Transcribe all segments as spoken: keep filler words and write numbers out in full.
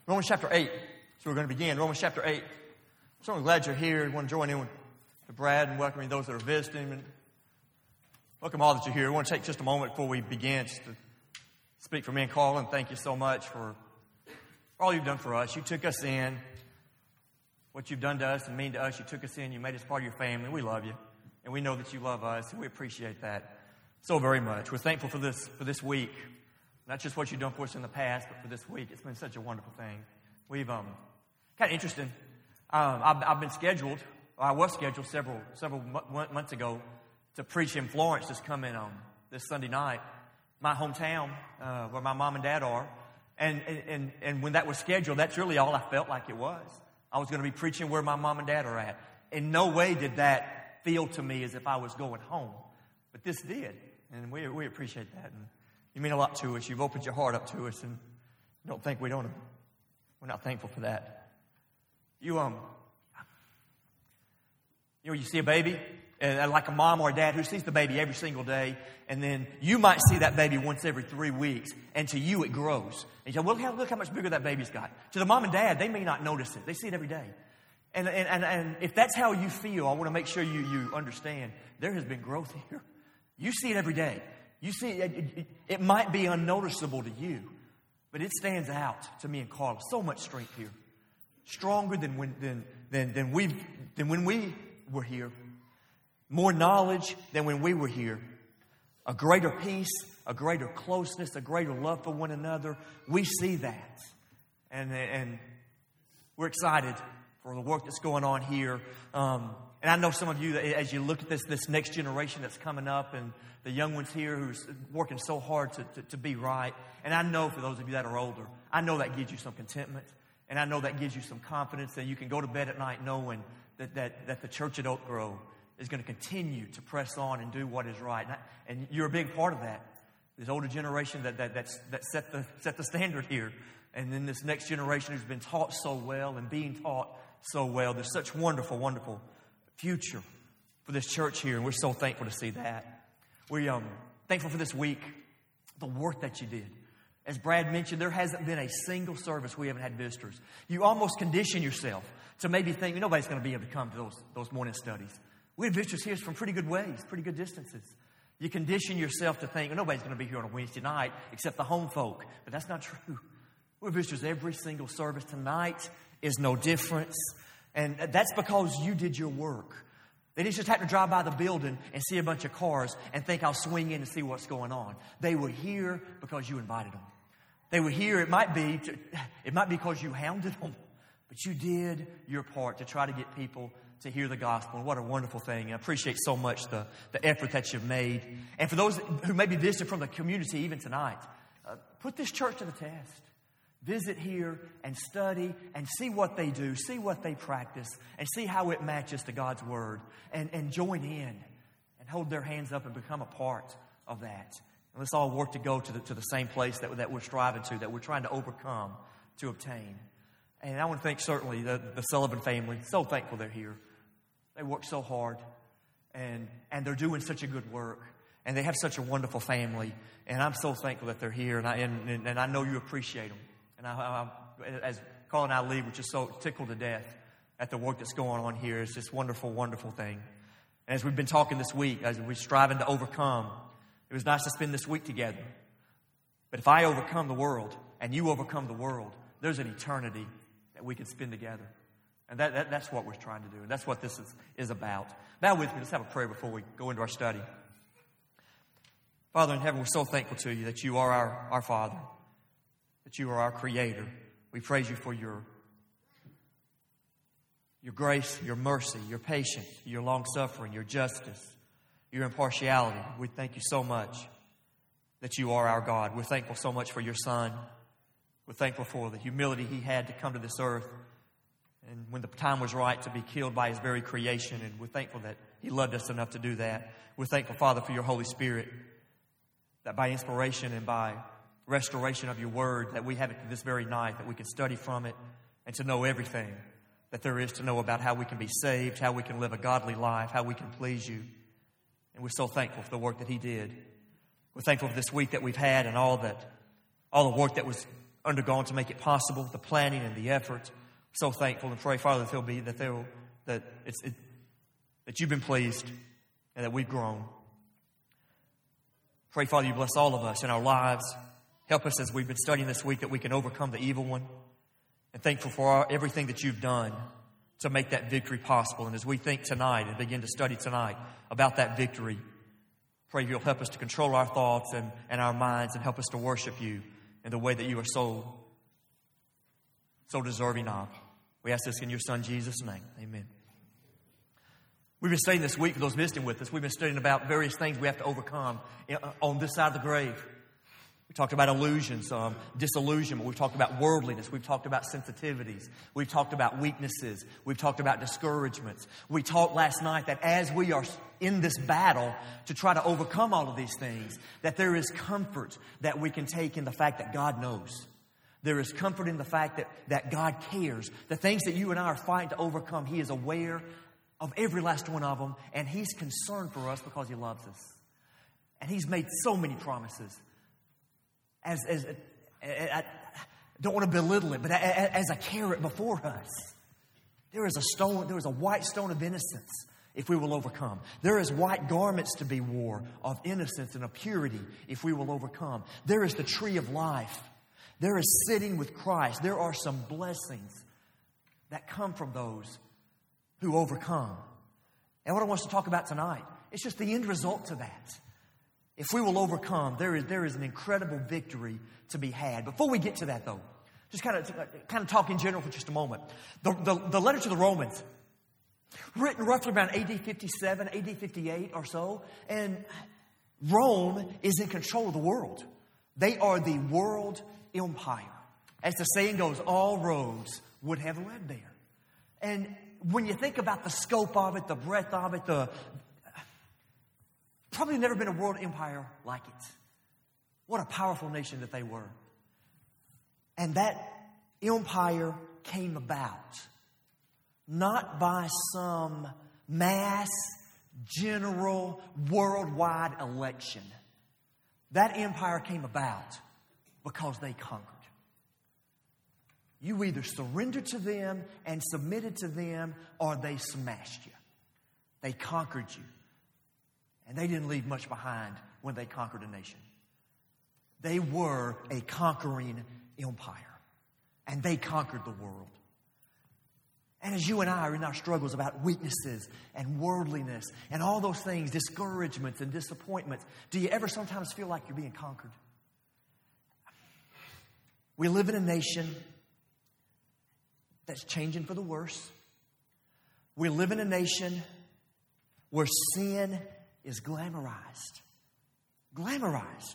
Romans chapter eight. So we're going to begin. Romans chapter eight. I'm so glad you're here. I want to join in with Brad and welcoming those that are visiting. And welcome all that you're here. I want to take just a moment before we begin just to speak for me and Carl and thank you so much for all you've done for us. You took us in. What you've done to us and mean to us, you took us in. You made us part of your family. We love you. And we know that you love us. And we appreciate that so very much. We're thankful for this for this week. Not just what you've done for us in the past, but for this week. It's been such a wonderful thing. We've, um, kind of interesting. Um, I've, I've been scheduled, or I was scheduled several several m- months ago to preach in Florence this coming um, this Sunday night, my hometown, uh, where my mom and dad are. And, and, and when that was scheduled, that's really all I felt like it was. I was going to be preaching where my mom and dad are at. In no way did that feel to me as if I was going home. But this did. And we we appreciate that. And you mean a lot to us. You've opened your heart up to us. And I don't think we don't. We're not thankful for that. You, um, you know, you see a baby, and like a mom or a dad who sees the baby every single day, and then you might see that baby once every three weeks, and to you it grows. And you say, well, look how, look how much bigger that baby's got. To the mom and dad, they may not notice it. They see it every day. And, and, and, and if that's how you feel, I want to make sure you, you understand there has been growth here. You see it every day. You see it, it, it, it might be unnoticeable to you, but it stands out to me and Carla. So much strength here. Stronger than when, than, than, than, we than when we were here. More knowledge than when we were here. A greater peace, a greater closeness, a greater love for one another. We see that. And, and we're excited for the work that's going on here. Um, and I know some of you, as you look at this, this next generation that's coming up and the young ones here who's working so hard to, to, to be right. And I know for those of you that are older, I know that gives you some contentment. And I know that gives you some confidence that you can go to bed at night knowing that, that, that the church at Oak Grove is going to continue to press on and do what is right. And, I, and you're a big part of that. This older generation that, that, that's, that set, the, set the standard here. And then this next generation who's been taught so well and being taught so well. There's such wonderful, wonderful future for this church here. And we're so thankful to see that. We're um, thankful for this week, the work that you did. As Brad mentioned, there hasn't been a single service we haven't had visitors. You almost condition yourself to maybe think nobody's going to be able to come to those, those morning studies. We have visitors here from pretty good ways, pretty good distances. You condition yourself to think, well, nobody's going to be here on a Wednesday night except the home folk. But that's not true. We have visitors every single service. Tonight is no difference. And that's because you did your work. They didn't just have to drive by the building and see a bunch of cars and think I'll swing in and see what's going on. They were here because you invited them. They were here, it might be, to, it might be because you hounded them, but you did your part to try to get people to hear the gospel. And what a wonderful thing. And I appreciate so much the, the effort that you've made. And for those who may be visiting from the community even tonight, uh, put this church to the test. Visit here and study and see what they do, see what they practice, and see how it matches to God's Word. And, and join in and hold their hands up and become a part of that. And let's all work to go to the, to the same place that, that we're striving to, that we're trying to overcome, to obtain. And I want to thank certainly the, the Sullivan family. So thankful they're here. They work so hard, and, and they're doing such a good work. And they have such a wonderful family. And I'm so thankful that they're here, and I, and, and I know you appreciate them. And I, I, as Carl and I leave, we're just so tickled to death at the work that's going on here. It's this wonderful, wonderful thing. And as we've been talking this week, as we're striving to overcome, it was nice to spend this week together. But if I overcome the world and you overcome the world, there's an eternity that we can spend together. And that, that that's what we're trying to do. And that's what this is, is about. Bow with me. Let's have a prayer before we go into our study. Father in heaven, we're so thankful to you that you are our, our Father, that you are our Creator. We praise you for your, your grace, your mercy, your patience, your long-suffering, your justice, your impartiality. We thank you so much that you are our God. We're thankful so much for your Son. We're thankful for the humility he had to come to this earth, and when the time was right, to be killed by his very creation. And we're thankful that he loved us enough to do that. We're thankful, Father, for your Holy Spirit, that by inspiration and by restoration of your word, that we have it this very night, that we can study from it and to know everything that there is to know about how we can be saved, how we can live a godly life, how we can please you. And we're so thankful for the work that he did. We're thankful for this week that we've had and all that, all the work that was undergone to make it possible, the planning and the effort. So thankful and pray, Father, that they'll be, that they'll, that it's, it, that you've been pleased and that we've grown. Pray, Father, you bless all of us in our lives. Help us as we've been studying this week that we can overcome the evil one. And thankful for our, everything that you've done to make that victory possible. And as we think tonight and begin to study tonight about that victory, pray you'll help us to control our thoughts and, and our minds and help us to worship you in the way that you are so, so deserving of. We ask this in your Son, Jesus' name. Amen. We've been studying this week, for those visiting with us, we've been studying about various things we have to overcome on this side of the grave. We talked about illusions, um, disillusionment. We've talked about worldliness. We've talked about sensitivities. We've talked about weaknesses. We've talked about discouragements. We talked last night that as we are in this battle to try to overcome all of these things, that there is comfort that we can take in the fact that God knows. There is comfort in the fact that, that God cares. The things that you and I are fighting to overcome, He is aware of every last one of them, and He's concerned for us because He loves us. And He's made so many promises. As, as I don't want to belittle it, but as a carrot before us, there is a stone, there is a white stone of innocence if we will overcome. There is white garments to be worn of innocence and of purity if we will overcome. There is the tree of life. There is sitting with Christ. There are some blessings that come from those who overcome. And what I want us to talk about tonight, it's just the end result to that. If we will overcome, there is, there is an incredible victory to be had. Before we get to that, though, just kind of, kind of talk in general for just a moment. The, the, the letter to the Romans, written roughly around A D fifty-seven, A D fifty-eight or so, and Rome is in control of the world. They are the world empire. As the saying goes, all roads would have led there. And when you think about the scope of it, the breadth of it, the probably never been a world empire like it. What a powerful nation that they were. And that empire came about not by some mass, general, worldwide election. That empire came about because they conquered. You either surrendered to them and submitted to them, or they smashed you. They conquered you. And they didn't leave much behind when they conquered a nation. They were a conquering empire. And they conquered the world. And as you and I are in our struggles about weaknesses and worldliness and all those things, discouragements and disappointments, do you ever sometimes feel like you're being conquered? We live in a nation that's changing for the worse. We live in a nation where sin is glamorized. Glamorized.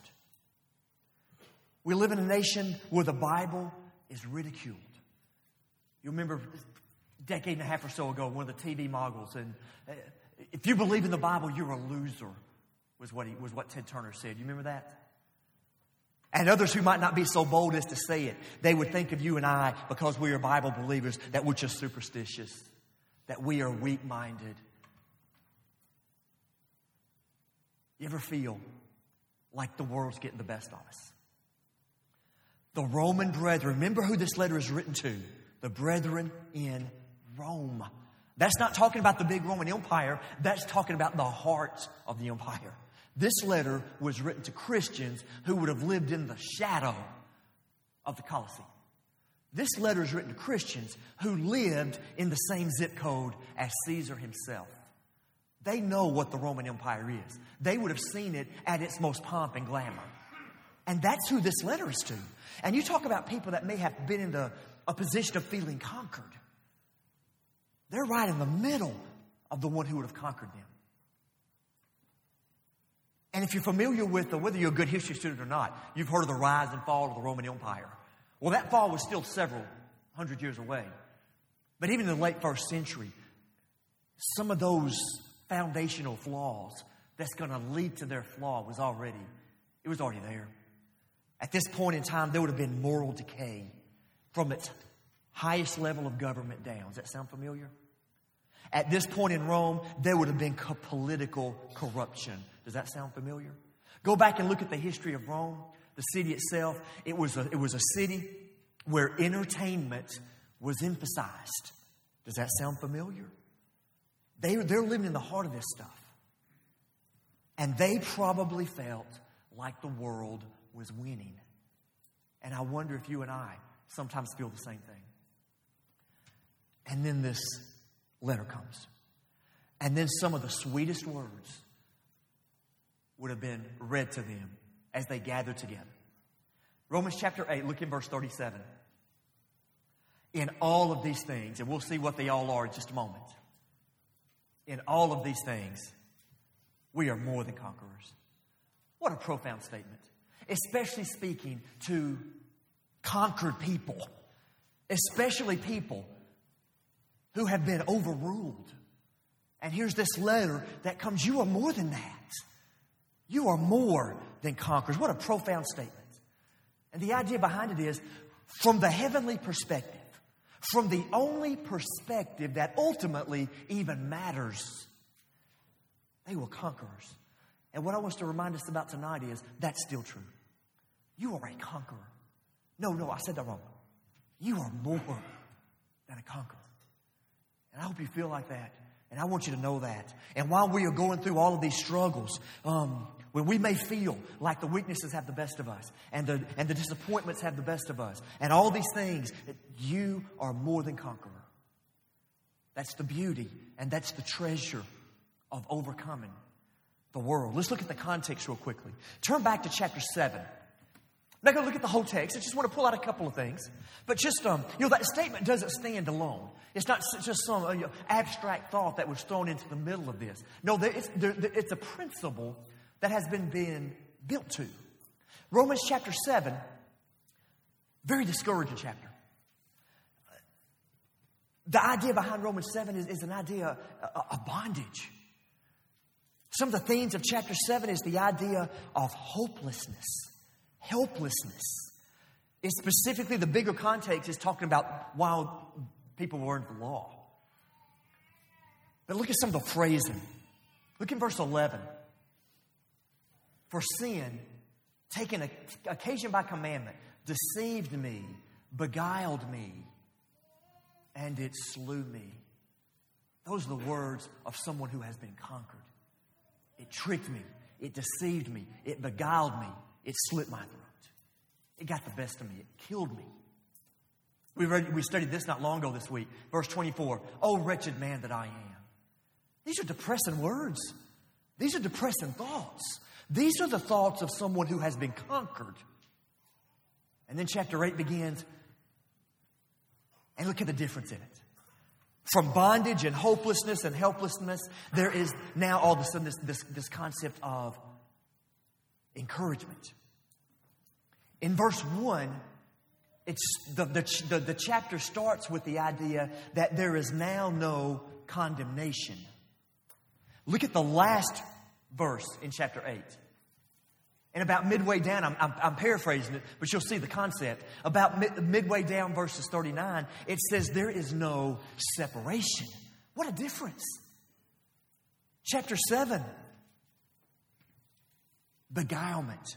We live in a nation where the Bible is ridiculed. You remember a decade and a half or so ago, one of the T V moguls, and if you believe in the Bible, you're a loser, was what he, was what Ted Turner said. You remember that? And others who might not be so bold as to say it, they would think of you and I, because we are Bible believers, that we're just superstitious, that we are weak-minded. You ever feel like the world's getting the best of us? The Roman brethren, remember who this letter is written to. The brethren in Rome. That's not talking about the big Roman Empire. That's talking about the heart of the empire. This letter was written to Christians who would have lived in the shadow of the Colosseum. This letter is written to Christians who lived in the same zip code as Caesar himself. They know what the Roman Empire is. They would have seen it at its most pomp and glamour. And that's who this letter is to. And you talk about people that may have been in the, a position of feeling conquered. They're right in the middle of the one who would have conquered them. And if you're familiar with, the, whether you're a good history student or not, you've heard of the rise and fall of the Roman Empire. Well, that fall was still several hundred years away. But even in the late first century, some of those foundational flaws that's going to lead to their flaw was already, it was already there. At this point in time, there would have been moral decay from its highest level of government down. Does that sound familiar? At this point in Rome, there would have been co- political corruption. Does that sound familiar? Go back and look at the history of Rome, the city itself. It was a, it was a city where entertainment was emphasized. Does that sound familiar? They, they're living in the heart of this stuff. And they probably felt like the world was winning. And I wonder if you and I sometimes feel the same thing. And then this letter comes. And then some of the sweetest words would have been read to them as they gathered together. Romans chapter eight, look in verse thirty-seven. In all of these things, and we'll see what they all are in just a moment. In all of these things, we are more than conquerors. What a profound statement. Especially speaking to conquered people. Especially people who have been overruled. And here's this letter that comes, you are more than that. You are more than conquerors. What a profound statement. And the idea behind it is, from the heavenly perspective, from the only perspective that ultimately even matters, they were conquerors. And what I want us to remind us about tonight is, that's still true. You are a conqueror. No, no, I said that wrong. You are more than a conqueror. And I hope you feel like that. And I want you to know that. And while we are going through all of these struggles, um, when we may feel like the weaknesses have the best of us, and the, and the disappointments have the best of us, and all these things, you are more than conqueror. That's the beauty, and that's the treasure of overcoming the world. Let's look at the context real quickly. Turn back to chapter seven. I'm not going to look at the whole text. I just want to pull out a couple of things. But just, um, you know, that statement doesn't stand alone. It's not just some uh, you know, abstract thought that was thrown into the middle of this. No, there, it's, there, there, it's a principle that has been being built to. Romans chapter seven, very discouraging chapter. The idea behind Romans seven is, is an idea of bondage. Some of the themes of chapter seven is the idea of hopelessness. Helplessness. It's specifically, the bigger context is talking about while people were under the law. But look at some of the phrasing. Look in verse eleven. For sin, taken occasion by commandment, deceived me, beguiled me, and it slew me. Those are the words of someone who has been conquered. It tricked me. It deceived me. It beguiled me. It slit my throat. It got the best of me. It killed me. We read, we studied this not long ago this week. Verse twenty-four. Oh, wretched man that I am. These are depressing words. These are depressing thoughts. These are the thoughts of someone who has been conquered. And then chapter eight begins. And look at the difference in it. From bondage and hopelessness and helplessness, there is now all of a sudden this, this, this concept of encouragement. In verse one, it's the, the, the, the chapter starts with the idea that there is now no condemnation. Look at the last verse in chapter eight. And about midway down, I'm, I'm, I'm paraphrasing it, but you'll see the concept. About mid, midway down verses thirty-nine, it says there is no separation. What a difference. Chapter seven. Beguilement.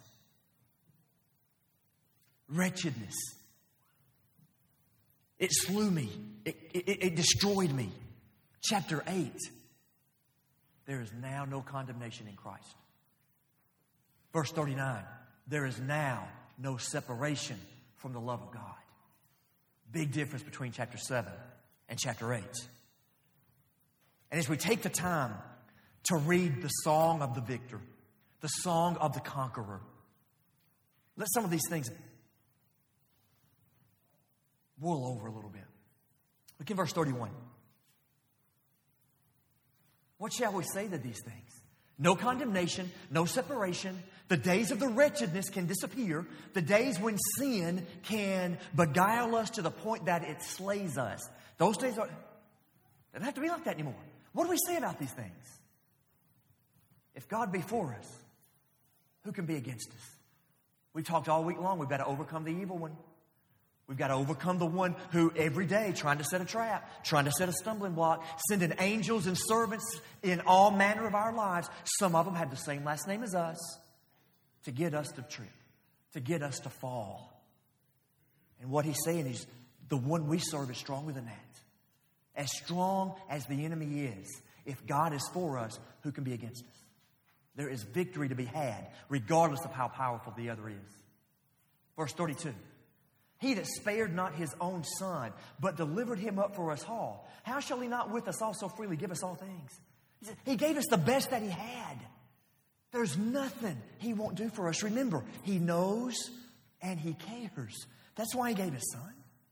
Wretchedness. It slew me. It, it, it destroyed me. Chapter eight. There is now no condemnation in Christ. Verse thirty-nine. There is now no separation from the love of God. Big difference between chapter seven and chapter eight. And as we take the time to read the song of the victor, the song of the conqueror, let some of these things boil over a little bit. Look in verse thirty-one. What shall we say to these things? No condemnation, no separation. The days of the wretchedness can disappear. The days when sin can beguile us to the point that it slays us. Those days are, they don't have to be like that anymore. What do we say about these things? If God be for us, who can be against us? We've talked all week long. We've got to overcome the evil one. We've got to overcome the one who every day trying to set a trap, trying to set a stumbling block, sending angels and servants in all manner of our lives. Some of them have the same last name as us, to get us to trip, to get us to fall. And what he's saying is the one we serve is stronger than that. As strong as the enemy is, if God is for us, who can be against us? There is victory to be had, regardless of how powerful the other is. Verse thirty-two. He that spared not his own son, but delivered him up for us all, how shall he not with us also freely give us all things? He said, he gave us the best that he had. There's nothing he won't do for us. Remember, he knows and he cares. That's why he gave his son.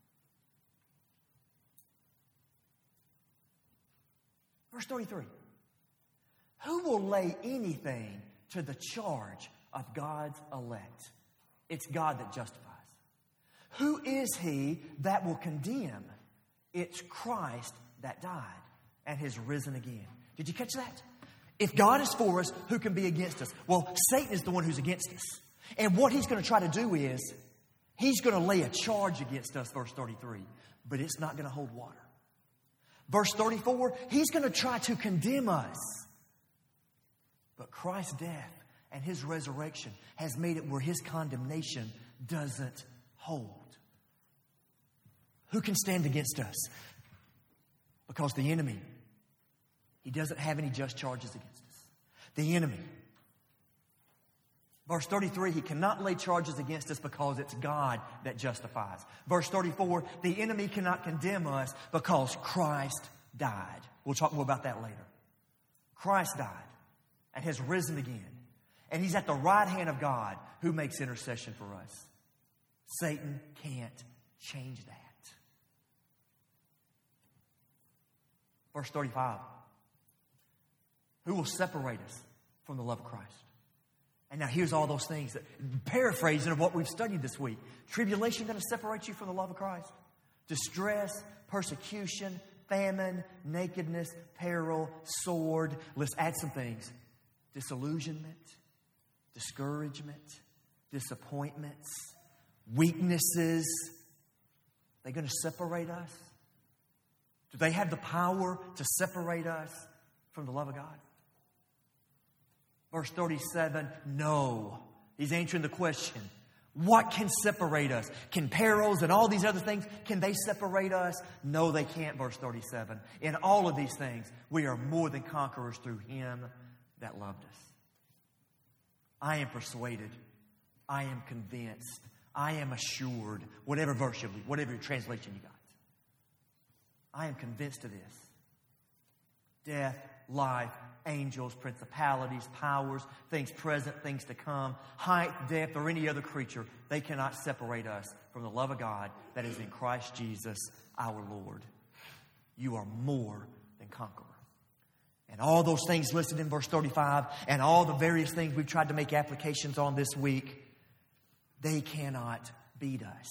Verse thirty-three. Who will lay anything to the charge of God's elect? It's God that justifies. Who is he that will condemn? It's Christ that died and has risen again. Did you catch that? If God is for us, who can be against us? Well, Satan is the one who's against us. And what he's going to try to do is, he's going to lay a charge against us, verse thirty-three. But it's not going to hold water. Verse thirty-four, he's going to try to condemn us. But Christ's death and his resurrection has made it where his condemnation doesn't hold. Who can stand against us? Because the enemy, he doesn't have any just charges against us. The enemy. Verse thirty-three, he cannot lay charges against us because it's God that justifies. Verse thirty-four, the enemy cannot condemn us because Christ died. We'll talk more about that later. Christ died and has risen again. And he's at the right hand of God who makes intercession for us. Satan can't change that. Verse thirty-five. Who will separate us from the love of Christ? And now here's all those things that, paraphrasing of what we've studied this week. Tribulation going to separate you from the love of Christ? Distress, persecution, famine, nakedness, peril, sword. Let's add some things. Disillusionment, discouragement, disappointments, weaknesses. They're going to separate us? Do they have the power to separate us from the love of God? Verse thirty-seven, no. He's answering the question. What can separate us? Can perils and all these other things, can they separate us? No, they can't, verse thirty-seven. In all of these things, we are more than conquerors through him that loved us. I am persuaded. I am convinced. I am assured. Whatever verse you read, whatever translation you got. I am convinced of this. Death, life, angels, principalities, powers, things present, things to come, height, depth, or any other creature, they cannot separate us from the love of God that is in Christ Jesus our Lord. You are more than conqueror. And all those things listed in verse thirty-five and all the various things we've tried to make applications on this week, they cannot beat us.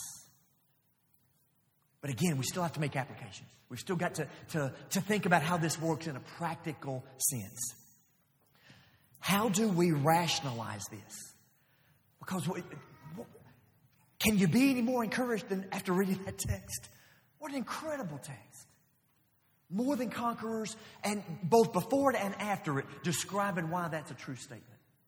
But again, we still have to make applications. We've still got to, to, to think about how this works in a practical sense. How do we rationalize this? Because we, can you be any more encouraged than after reading that text? What an incredible text. More than conquerors, and both before it and after it, describing why that's a true statement.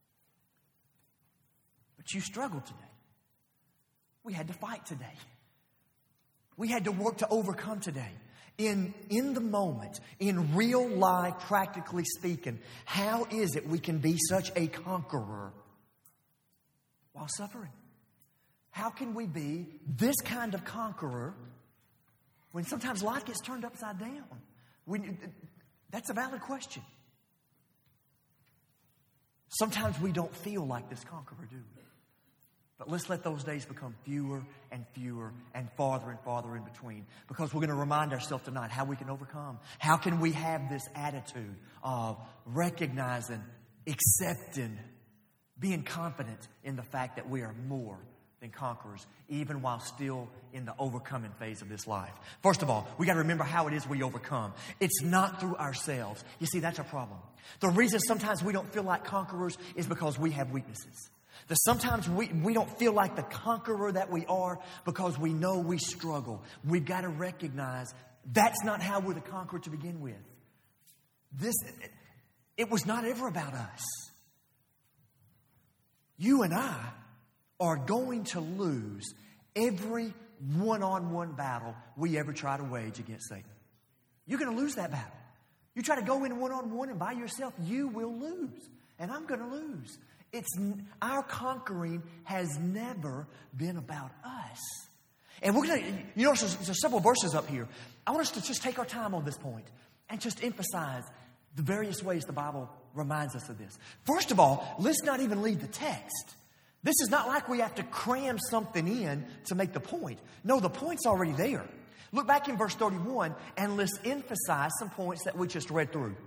But you struggled today. We had to fight today. We had to work to overcome today. In, in the moment, in real life, practically speaking, how is it we can be such a conqueror while suffering? How can we be this kind of conqueror when sometimes life gets turned upside down? We, that's a valid question. Sometimes we don't feel like this conqueror, do we? But let's let those days become fewer and fewer and farther and farther in between. Because we're going to remind ourselves tonight how we can overcome. How can we have this attitude of recognizing, accepting, being confident in the fact that we are more than conquerors, even while still in the overcoming phase of this life. First of all, we got to remember how it is we overcome. It's not through ourselves. You see, that's our problem. The reason sometimes we don't feel like conquerors is because we have weaknesses. That sometimes we, we don't feel like the conqueror that we are because we know we struggle. We've got to recognize that's not how we're the conqueror to begin with. This, it, it was not ever about us. You and I are going to lose every one-on-one battle we ever try to wage against Satan. You're going to lose that battle. You try to go in one-on-one and by yourself, you will lose. And I'm going to lose. It's our conquering has never been about us. And we're going to, you know, there's, there's several verses up here. I want us to just take our time on this point and just emphasize the various ways the Bible reminds us of this. First of all, let's not even leave the text. This is not like we have to cram something in to make the point. No, the point's already there. Look back in verse thirty-one and let's emphasize some points that we just read through.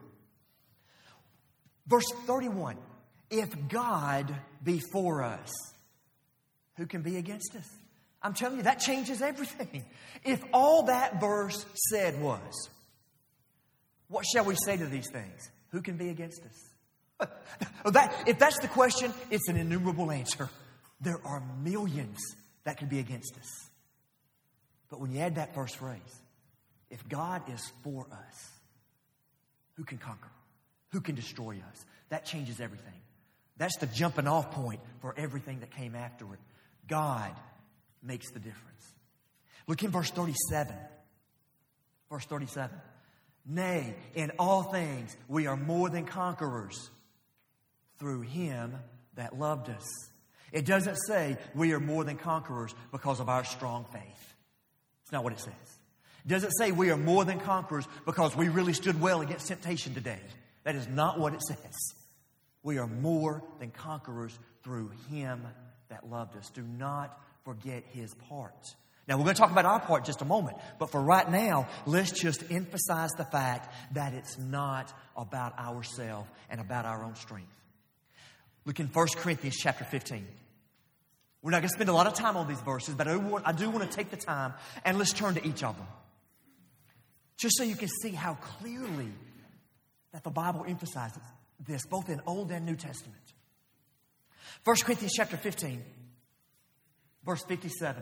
Verse thirty-one, if God be for us, who can be against us? I'm telling you, that changes everything. If all that verse said was, what shall we say to these things? Who can be against us? that, if that's the question, it's an innumerable answer. There are millions that can be against us. But when you add that first phrase, if God is for us, who can conquer? Who can destroy us? That changes everything. That's the jumping off point for everything that came after it. God makes the difference. Look in verse thirty-seven. Verse thirty-seven. Nay, in all things we are more than conquerors through Him that loved us. It doesn't say we are more than conquerors because of our strong faith. It's not what it says. It doesn't say we are more than conquerors because we really stood well against temptation today. That is not what it says. We are more than conquerors through Him that loved us. Do not forget His part. Now, we're going to talk about our part in just a moment. But for right now, let's just emphasize the fact that it's not about ourselves and about our own strength. Look in First Corinthians chapter fifteen. We're not going to spend a lot of time on these verses, but I do, want, I do want to take the time and let's turn to each of them. Just so you can see how clearly that the Bible emphasizes this, both in Old and New Testament. First Corinthians chapter fifteen, verse fifty-seven.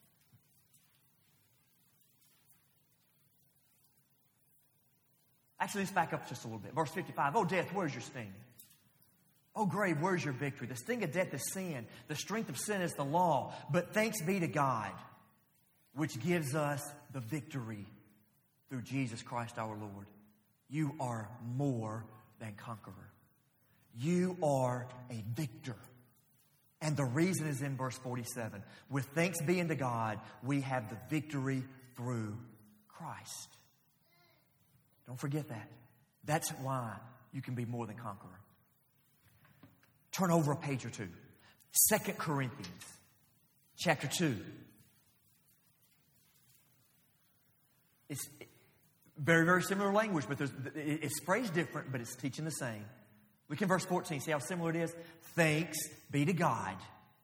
Actually, let's back up just a little bit. Verse fifty-five. Oh, death, where's your sting? Oh, grave, where's your victory? The sting of death is sin. The strength of sin is the law. But thanks be to God, which gives us the victory through Jesus Christ our Lord. You are more than conqueror. You are a victor. And the reason is in verse forty-seven. With thanks being to God, we have the victory through Christ. Don't forget that. That's why you can be more than conqueror. Turn over a page or two. Second Corinthians chapter two. It's very, very similar language, but there's, it's phrased different, but it's teaching the same. Look in verse fourteen. See how similar it is? Thanks be to God,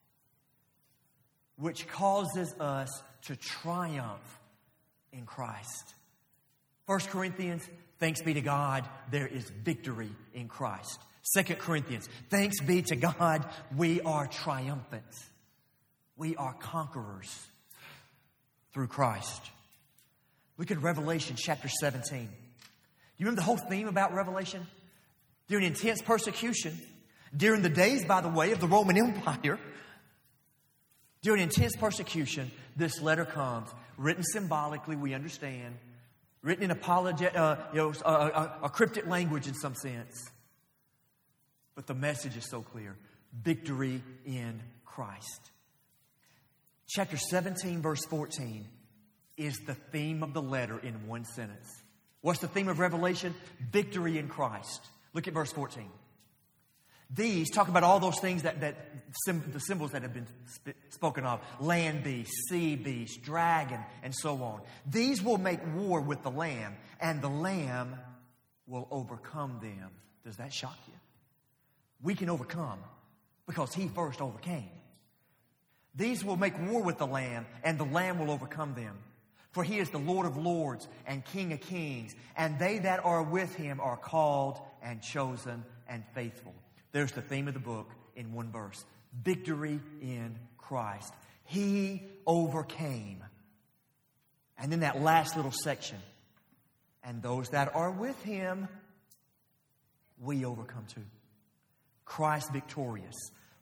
which causes us to triumph in Christ. First Corinthians, thanks be to God, there is victory in Christ. Second Corinthians, thanks be to God, we are triumphant. We are conquerors through Christ. Look at Revelation chapter seventeen. Do you remember the whole theme about Revelation? During intense persecution, during the days, by the way, of the Roman Empire, during intense persecution, this letter comes, written symbolically, we understand, written in apologet, uh, you know, a, a, a cryptic language in some sense. But the message is so clear. Victory in Christ. Chapter seventeen, verse fourteen is the theme of the letter in one sentence. What's the theme of Revelation? Victory in Christ. Look at verse fourteen. These talk about all those things that, that sim, the symbols that have been sp- spoken of. Land beast, sea beast, dragon, and so on. These will make war with the Lamb, and the Lamb will overcome them. Does that shock you? We can overcome because He first overcame. These will make war with the Lamb, and the Lamb will overcome them. For He is the Lord of lords and King of kings, and they that are with Him are called and chosen and faithful. There's the theme of the book in one verse. Victory in Christ. He overcame. And then that last little section. And those that are with Him, we overcome too. Christ victorious.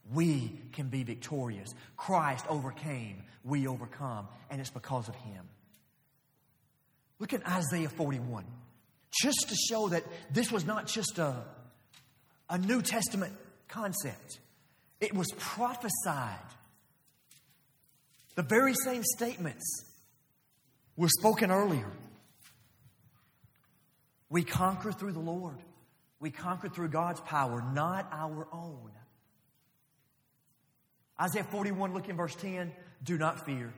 we can be victorious. Christ overcame, we overcome, and it's because of Him. Look at Isaiah forty-one. Just to show that this was not just a, a New Testament concept. It was prophesied. The very same statements were spoken earlier. We conquer through the Lord. We conquer through God's power, not our own. Isaiah forty-one, look in verse ten. Do not fear.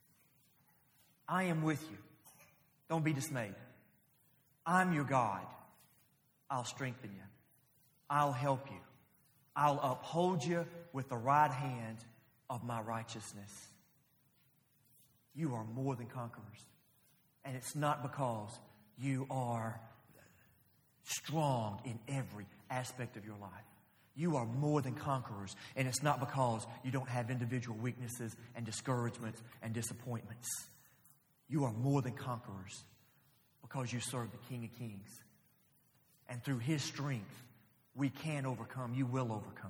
I am with you. Don't be dismayed. I'm your God. I'll strengthen you. I'll help you. I'll uphold you with the right hand of my righteousness. You are more than conquerors. And it's not because you are strong in every aspect of your life. You are more than conquerors. And it's not because you don't have individual weaknesses and discouragements and disappointments. You are more than conquerors because you serve the King of Kings. And through His strength, we can overcome. You will overcome.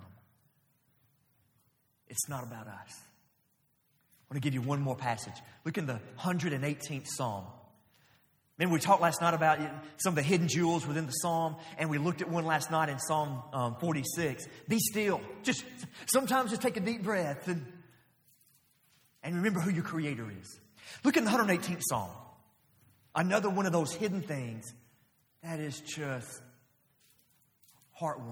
It's not about us. I want to give you one more passage. Look in the one hundred eighteenth Psalm. Remember, we talked last night about some of the hidden jewels within the Psalm, and we looked at one last night in Psalm um, forty-six. Be still. Just sometimes just take a deep breath and, and remember who your Creator is. Look in the one hundred eighteenth Psalm. Another one of those hidden things that is just heartwarming.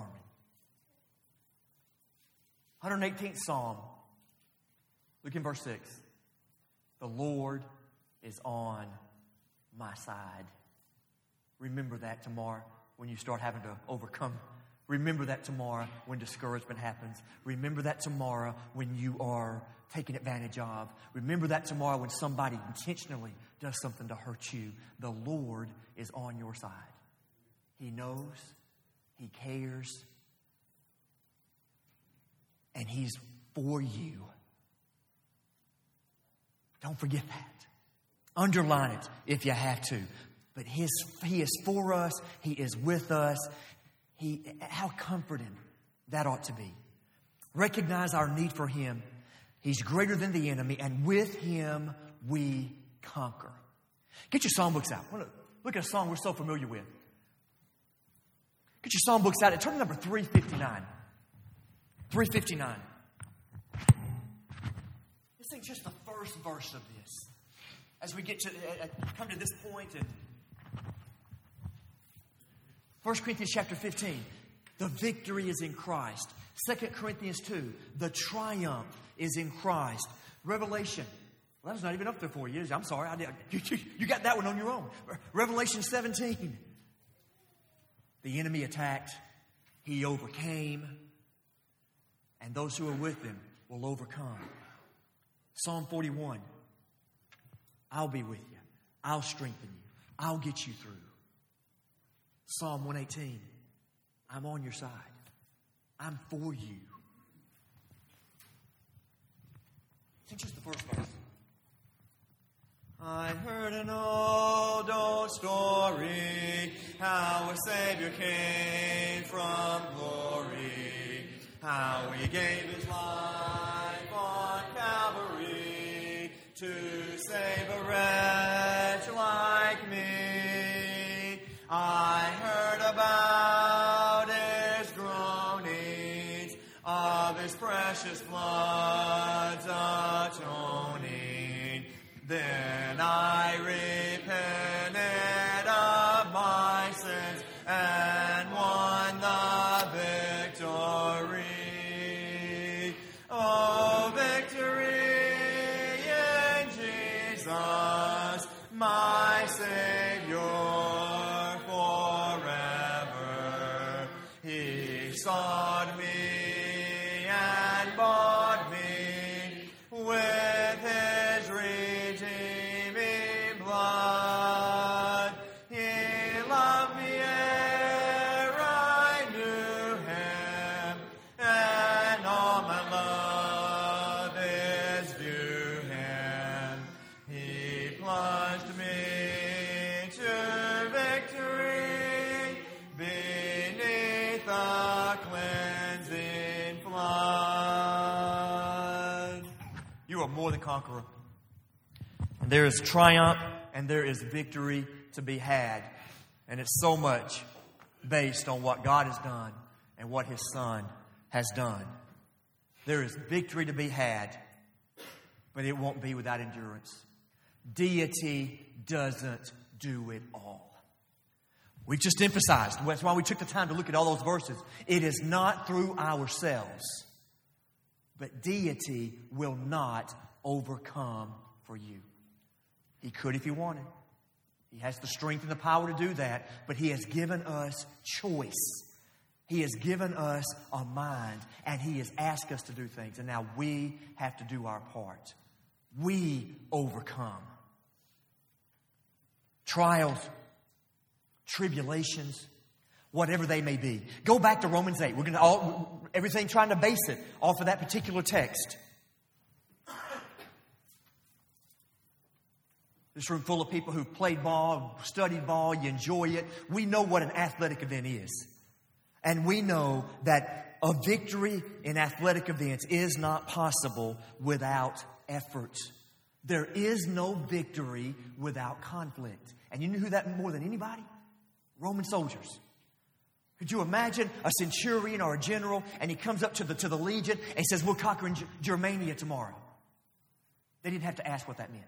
one hundred eighteenth Psalm. Look in verse six. The Lord is on my side. Remember that tomorrow when you start having to overcome. Remember that tomorrow when discouragement happens. Remember that tomorrow when you are taken advantage of. Remember that tomorrow when somebody intentionally does something to hurt you. The Lord is on your side. He knows. He cares. And He's for you. Don't forget that. Underline it if you have to. But his, He is for us. He is with us. He, how comforting that ought to be. Recognize our need for Him. He's greater than the enemy. And with Him, we conquer. Get your songbooks out. Look at a song we're so familiar with. Get your songbooks out. Turn to number three fifty-nine. three fifty-nine. This ain't just the first verse of this. As we get to uh, come to this point in First Corinthians chapter fifteen, the victory is in Christ. Second Corinthians two, the triumph is in Christ. Revelation, well, that was not even up there for you. I'm sorry, I did. You, you got that one on your own. Revelation seventeen, the enemy attacked, He overcame, and those who are with Him will overcome. Psalm forty-one, I'll be with you. I'll strengthen you. I'll get you through. Psalm one eighteen, I'm on your side. I'm for you. It's just the first verse. I heard an old, old story, how a Savior came from glory, how He gave His life on Calvary to save a wretch like me. I heard about His groanings, of His precious blood's atoning. Then I repented of my sins and won the victory. Oh, victory in Jesus, my Savior forever. He sought me and bought me with His redeeming blood. He loved me ere I knew Him, and all my love is due Him. He plunged me to victory beneath the cleansing flood. more than conqueror. And there is triumph and there is victory to be had. And it's so much based on what God has done and what His Son has done. There is victory to be had, but it won't be without endurance. Deity doesn't do it all. We just emphasized, that's why we took the time to look at all those verses. It is not through ourselves, but deity will not overcome for you. He could if He wanted. He has the strength and the power to do that, but He has given us choice. He has given us a mind, and He has asked us to do things. And now we have to do our part. We overcome. Trials, tribulations, whatever they may be. Go back to Romans eight. We're going to all, everything trying to base it off of that particular text. This room full of people who've played ball, studied ball, you enjoy it. We know what an athletic event is. And we know that a victory in athletic events is not possible without effort. There is no victory without conflict. And you know who that more than anybody? Roman soldiers. Could you imagine a centurion or a general, and he comes up to the, to the legion and he says, we're conquering G- Germania tomorrow. They didn't have to ask what that meant.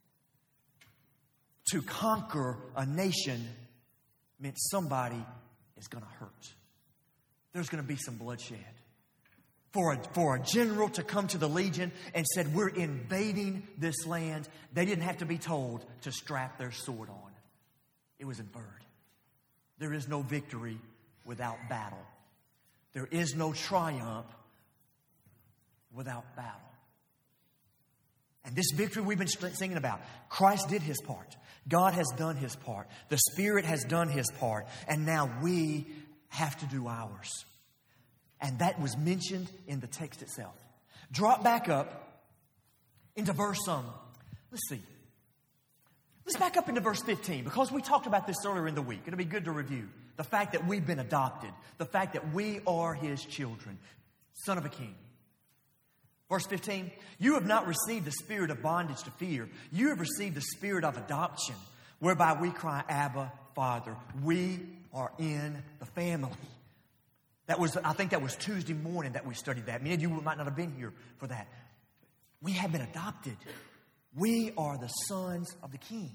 To conquer a nation meant somebody is going to hurt. There's going to be some bloodshed. For a, for a general to come to the legion and said, we're invading this land, they didn't have to be told to strap their sword on. It was inferred. There is no victory without battle. There is no triumph without battle. And this victory we've been singing about, Christ did His part. God has done His part. The Spirit has done His part. And now we have to do ours. And that was mentioned in the text itself. Drop back up into verse, um, let's see. Let's back up into verse fifteen, because we talked about this earlier in the week. It'll be good to review. The fact that we've been adopted. The fact that we are His children. Son of a king. Verse fifteen, you have not received the spirit of bondage to fear. You have received the spirit of adoption, whereby we cry, Abba, Father. We are in the family. That was, I think that was Tuesday morning that we studied that. Many of you might not have been here for that. We have been adopted. We are the sons of the King.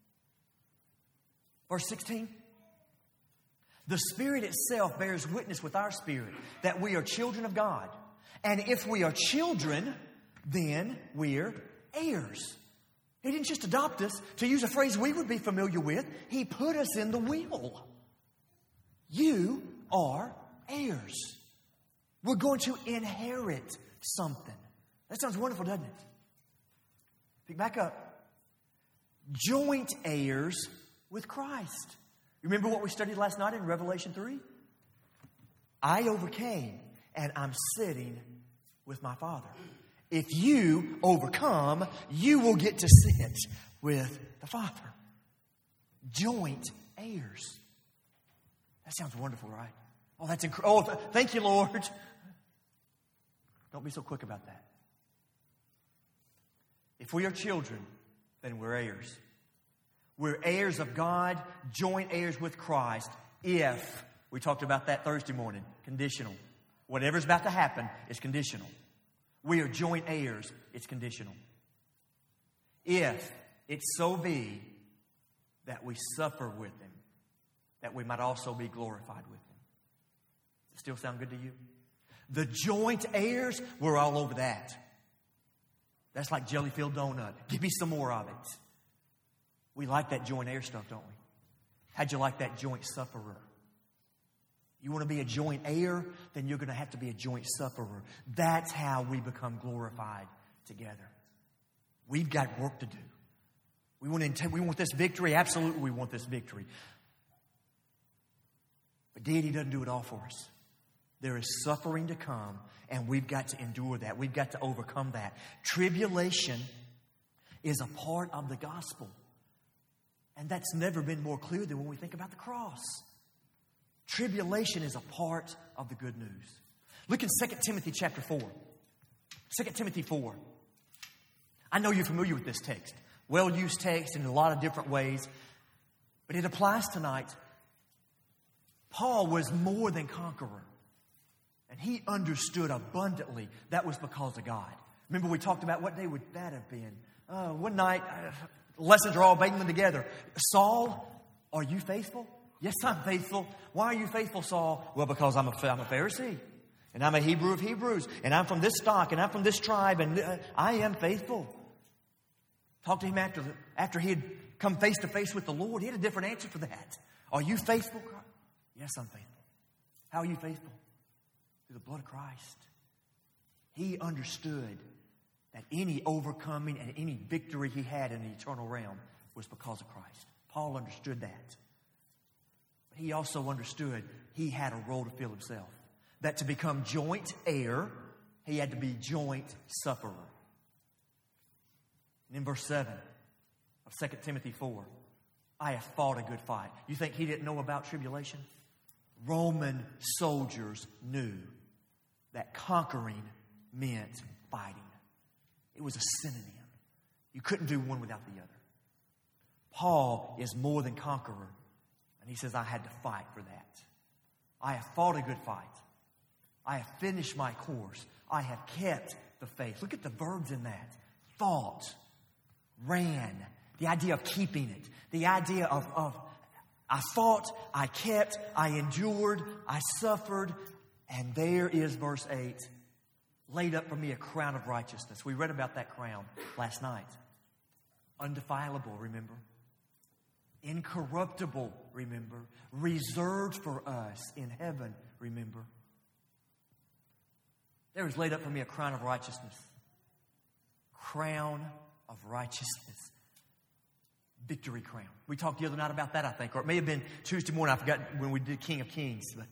Verse sixteen. The Spirit itself bears witness with our spirit that we are children of God. And if we are children, then we're heirs. He didn't just adopt us. To use a phrase we would be familiar with, He put us in the will. You are heirs. We're going to inherit something. That sounds wonderful, doesn't it? Pick back up. Joint heirs with Christ. You remember what we studied last night in Revelation three? I overcame, and I'm sitting with my Father. If you overcome, you will get to sit with the Father. Joint heirs. That sounds wonderful, right? Oh, that's incredible. Oh, th- thank you, Lord. Don't be so quick about that. If we are children, then we're heirs. We're heirs of God, joint heirs with Christ. If, we talked about that Thursday morning, conditional. Whatever's about to happen is conditional. We are joint heirs, it's conditional. If it so be that we suffer with Him, that we might also be glorified with Him. Does it still sound good to you? The joint heirs, we're all over that. That's like jelly-filled donut. Give me some more of it. We like that joint heir stuff, don't we? How'd you like that joint sufferer? You want to be a joint heir, then you're going to have to be a joint sufferer. That's how we become glorified together. We've got work to do. We want to intend, we want this victory. Absolutely, we want this victory. But deity doesn't do it all for us. There is suffering to come, and we've got to endure that. We've got to overcome that. Tribulation is a part of the gospel. And that's never been more clear than when we think about the cross. Tribulation is a part of the good news. Look in Second Timothy chapter four. Second Timothy four. I know you're familiar with this text. Well-used text in a lot of different ways. But it applies tonight. Paul was more than conqueror. And he understood abundantly that was because of God. Remember we talked about what day would that have been? Uh, one night, uh, lessons are all baking together. Saul, are you faithful? Yes, I'm faithful. Why are you faithful, Saul? Well, because I'm a, I'm a Pharisee. And I'm a Hebrew of Hebrews. And I'm from this stock. And I'm from this tribe. And uh, I am faithful. Talked to him after, the, after he had come face to face with the Lord. He had a different answer for that. Are you faithful? Yes, I'm faithful. How are you faithful? Through the blood of Christ. He understood that any overcoming and any victory he had in the eternal realm was because of Christ. Paul understood that. But he also understood he had a role to fill himself. That to become joint heir, he had to be joint sufferer. And in verse seven of Second Timothy four, I have fought a good fight. You think he didn't know about tribulation? Roman soldiers knew that conquering meant fighting. It was a synonym. You couldn't do one without the other. Paul is more than conqueror. And he says, I had to fight for that. I have fought a good fight. I have finished my course. I have kept the faith. Look at the verbs in that. Fought, ran, the idea of keeping it, the idea of, of I fought, I kept, I endured, I suffered, and there is verse eight. Laid up for me a crown of righteousness. We read about that crown last night. Undefilable, remember? Incorruptible, remember? Reserved for us in heaven, remember? There is laid up for me a crown of righteousness. Crown of righteousness. Victory crown. We talked the other night about that, I think. Or it may have been Tuesday morning. I forgot when we did King of Kings. But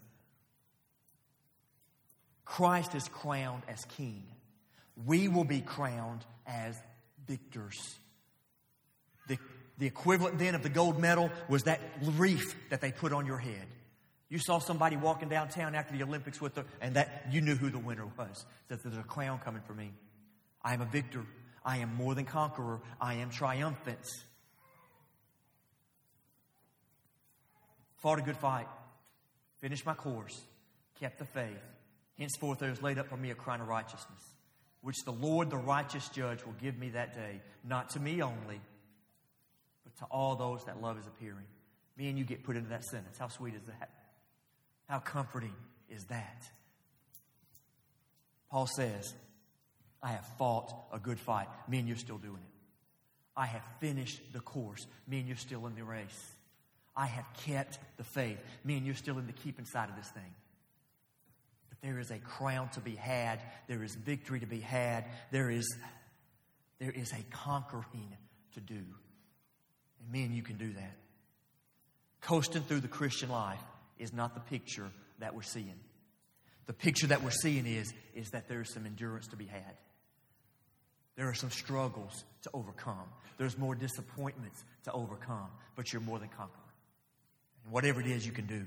Christ is crowned as king. We will be crowned as victors. The, the equivalent then of the gold medal was that wreath that they put on your head. You saw somebody walking downtown after the Olympics with her, and that you knew who the winner was. That there's a crown coming for me. I am a victor. I am more than conqueror. I am triumphant. Fought a good fight. Finished my course. Kept the faith. Henceforth there is laid up for me a crown of righteousness, which the Lord, the righteous judge, will give me that day, not to me only, but to all those that love is appearing. Me and you get put into that sentence. How sweet is that? How comforting is that? Paul says, I have fought a good fight. Me and you're still doing it. I have finished the course. Me and you're still in the race. I have kept the faith. Me and you're still in the keeping side of this thing. There is a crown to be had. There is victory to be had. There is, there is a conquering to do. And me and you can do that. Coasting through the Christian life is not the picture that we're seeing. The picture that we're seeing is, is that there is some endurance to be had. There are some struggles to overcome. There's more disappointments to overcome. But you're more than conqueror. And whatever it is you can do.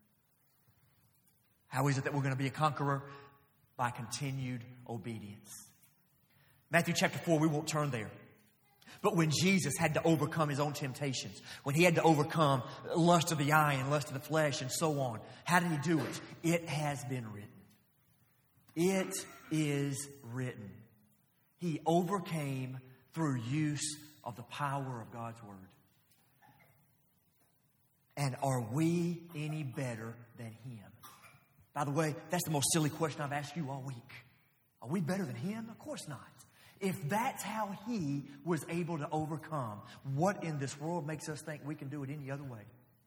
How is it that we're going to be a conqueror? By continued obedience. Matthew chapter four, we won't turn there. But when Jesus had to overcome his own temptations, when he had to overcome lust of the eye and lust of the flesh and so on, how did he do it? It has been written. It is written. He overcame through use of the power of God's word. And are we any better than him? By the way, that's the most silly question I've asked you all week. Are we better than him? Of course not. If that's how he was able to overcome, what in this world makes us think we can do it any other way?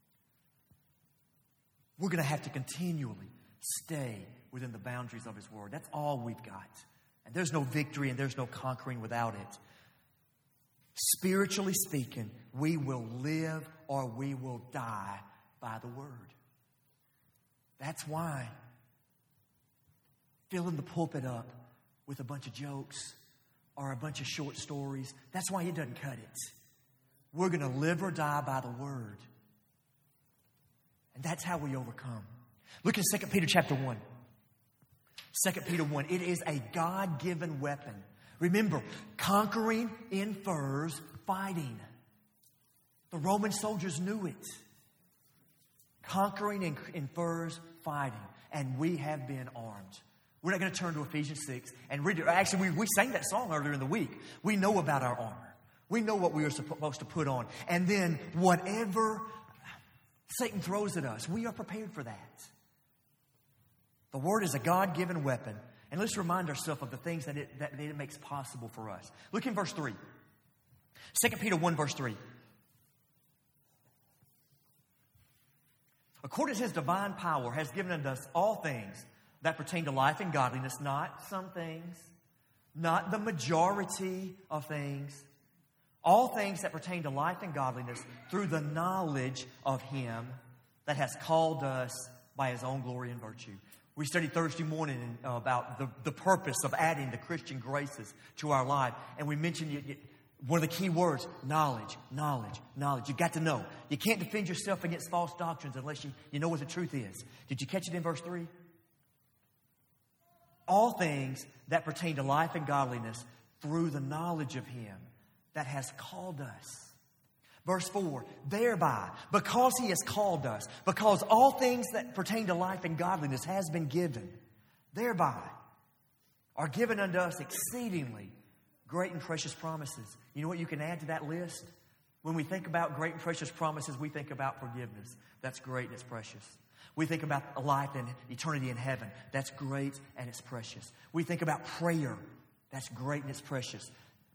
We're going to have to continually stay within the boundaries of his word. That's all we've got. And there's no victory and there's no conquering without it. Spiritually speaking, we will live or we will die by the word. That's why filling the pulpit up with a bunch of jokes or a bunch of short stories, that's why it doesn't cut it. We're going to live or die by the word. And that's how we overcome. Look at Second Peter chapter one. Second Peter one. It is a God-given weapon Remember, conquering infers fighting. The Roman soldiers knew it. Conquering infers fighting. And we have been armed. We're not going to turn to Ephesians six and read it. Actually, we, we sang that song earlier in the week. We know about our armor. We know what we are supposed to put on. And then whatever Satan throws at us, we are prepared for that. The Word is a God-given weapon. And let's remind ourselves of the things that it, that it makes possible for us. Look in verse three. Second Peter one, verse three. According to His divine power, has given unto us all things that pertain to life and godliness, not some things, not the majority of things, all things that pertain to life and godliness through the knowledge of Him that has called us by His own glory and virtue. We studied Thursday morning about the, the purpose of adding the Christian graces to our life. And we mentioned one of the key words, knowledge, knowledge, knowledge. You've got to know. You can't defend yourself against false doctrines unless you, you know what the truth is. Did you catch it in verse three? All things that pertain to life and godliness through the knowledge of Him that has called us. Verse four, thereby, because He has called us, because all things that pertain to life and godliness has been given, thereby are given unto us exceedingly great and precious promises. You know what you can add to that list? When we think about great and precious promises, we think about forgiveness. That's great and it's precious. We think about a life and eternity in heaven. That's great and it's precious. We think about prayer. That's great and it's precious.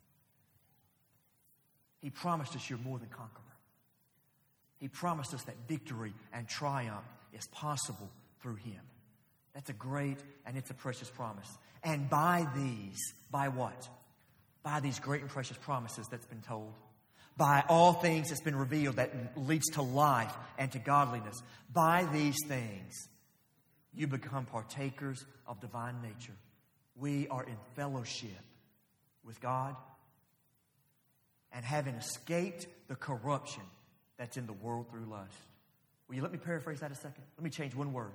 He promised us you're more than conqueror. He promised us that victory and triumph is possible through Him. That's a great and it's a precious promise. And by these, by what? By these great and precious promises that's been told. By all things that's been revealed that leads to life and to godliness. By these things, you become partakers of divine nature. We are in fellowship with God and having escaped the corruption that's in the world through lust. Will you let me paraphrase that a second? Let me change one word.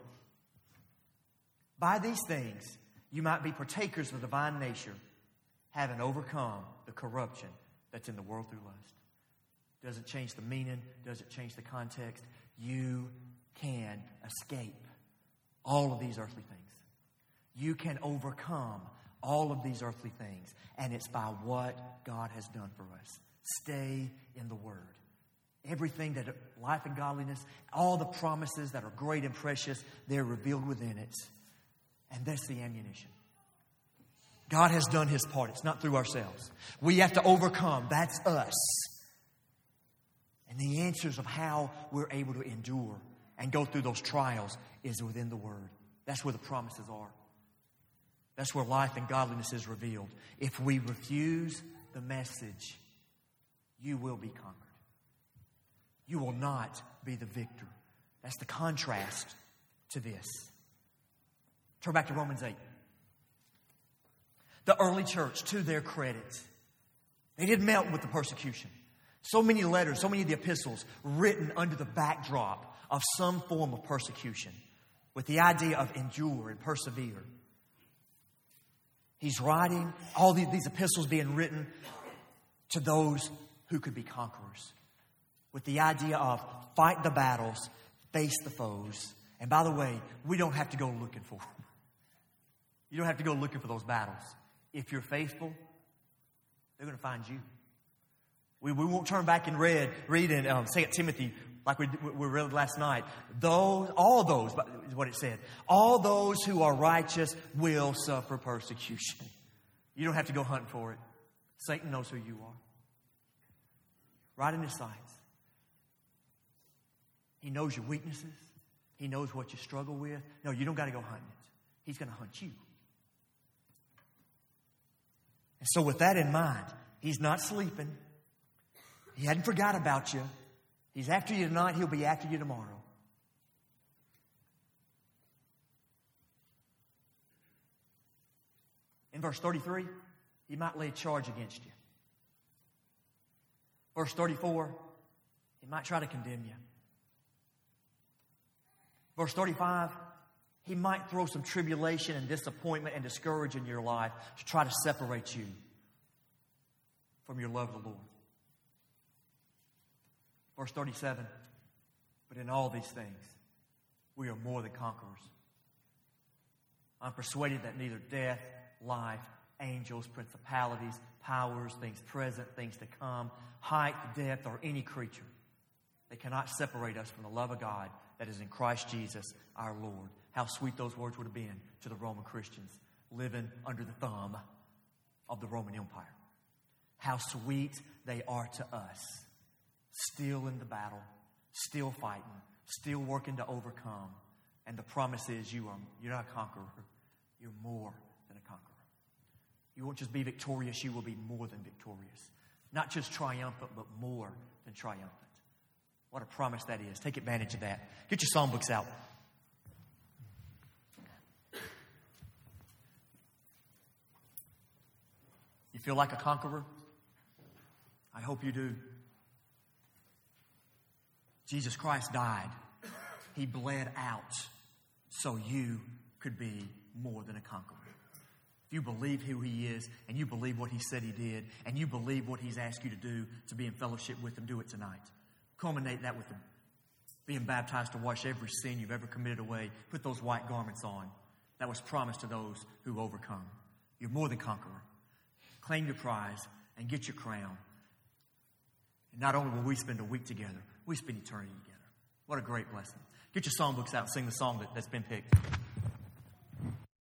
By these things, you might be partakers of the divine nature, having overcome the corruption that's in the world through lust. Does it change the meaning? Does it change the context? You can escape all of these earthly things. You can overcome all of these earthly things. And it's by what God has done for us. Stay in the Word. Everything that life and godliness, all the promises that are great and precious, they're revealed within it. And that's the ammunition. God has done His part. It's not through ourselves. We have to overcome. That's us. And the answers of how we're able to endure and go through those trials is within the Word. That's where the promises are. That's where life and godliness is revealed. If we refuse the message, you will be conquered. You will not be the victor. That's the contrast to this. Turn back to Romans eight. The early church, to their credit, they didn't melt with the persecution. So many letters, so many of the epistles written under the backdrop of some form of persecution with the idea of endure and persevere. He's writing all these, these epistles being written to those who could be conquerors with the idea of fight the battles, face the foes. And by the way, we don't have to go looking for them. You don't have to go looking for those battles. If you're faithful, they're going to find you. We, we won't turn back and read, read in um, Second Timothy like we, we read last night. Those, all those, is what it said. All those who are righteous will suffer persecution. You don't have to go hunting for it. Satan knows who you are. Right in his sights. He knows your weaknesses. He knows what you struggle with. No, you don't got to go hunting it. He's going to hunt you. And so with that in mind, he's not sleeping. He hadn't forgot about you. He's after you tonight. He'll be after you tomorrow. In verse thirty-three, he might lay a charge against you. Verse thirty-four, he might try to condemn you. Verse thirty-five, he might throw some tribulation and disappointment and discouragement in your life to try to separate you from your love of the Lord. Verse thirty-seven, but in all these things, we are more than conquerors. I'm persuaded that neither death, life, angels, principalities, powers, things present, things to come, height, depth, or any creature, they cannot separate us from the love of God that is in Christ Jesus our Lord. How sweet those words would have been to the Roman Christians living under the thumb of the Roman Empire. How sweet they are to us, still in the battle, still fighting, still working to overcome. And the promise is you are, you're not a conqueror. You're more than a conqueror. You won't just be victorious, you will be more than victorious. Not just triumphant, but more than triumphant. What a promise that is. Take advantage of that. Get your psalm books out. You feel like a conqueror? I hope you do. Jesus Christ died. He bled out so you could be more than a conqueror. If you believe who He is, and you believe what He said He did, and you believe what He's asked you to do to be in fellowship with Him, do it tonight. Culminate that with being baptized to wash every sin you've ever committed away. Put those white garments on. That was promised to those who overcome. You're more than conqueror. Claim your prize and get your crown. And not only will we spend a week together, we spend eternity together. What a great blessing. Get your song books out and sing the song that, that's been picked.